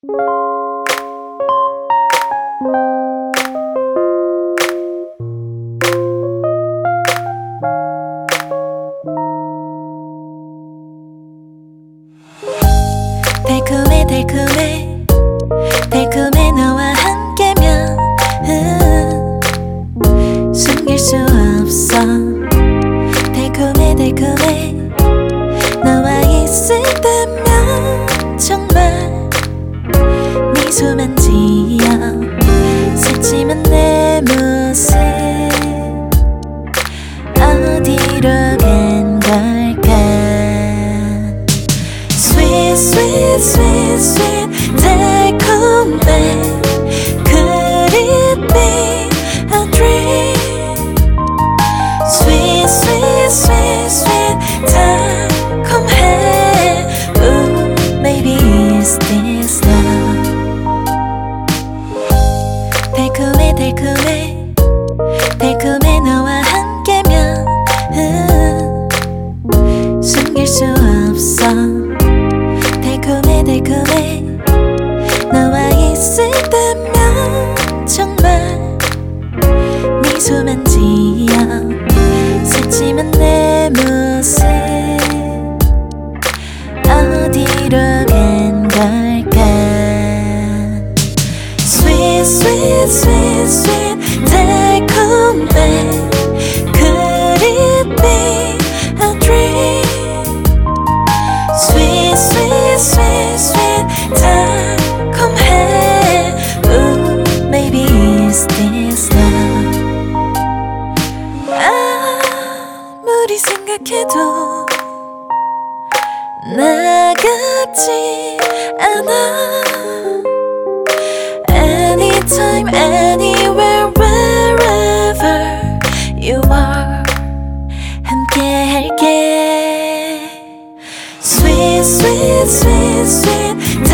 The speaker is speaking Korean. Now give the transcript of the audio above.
달콤해 달콤해 달콤해 너와 함께면 숨길 수 없어. 달콤해 달콤해 너와 있을 때면 정말 미소만 지어 새침한 내 모습 어디로 간 걸까. Sweet sweet sweet sweet 달콤해 Could it be a dream. Sweet sweet sweet sweet 달콤해 Ooh, maybe it's this love. 달콤해 달콤해 달콤해 너와 함께면 숨길 수 없어. 달콤해 달콤해 너와 있을 때면 정말 미소만 지어 새침한 내 모습 어디로 간 걸까. Sweet sweet sweet sweet 달콤해 Could it be a dream. Sweet sweet sweet sweet 달콤해 Ooh, maybe it's this love. 아무리 생각해도 나같지 않아. Anytime anywhere wherever you are 함께 할게. Sweet sweet sweet sweet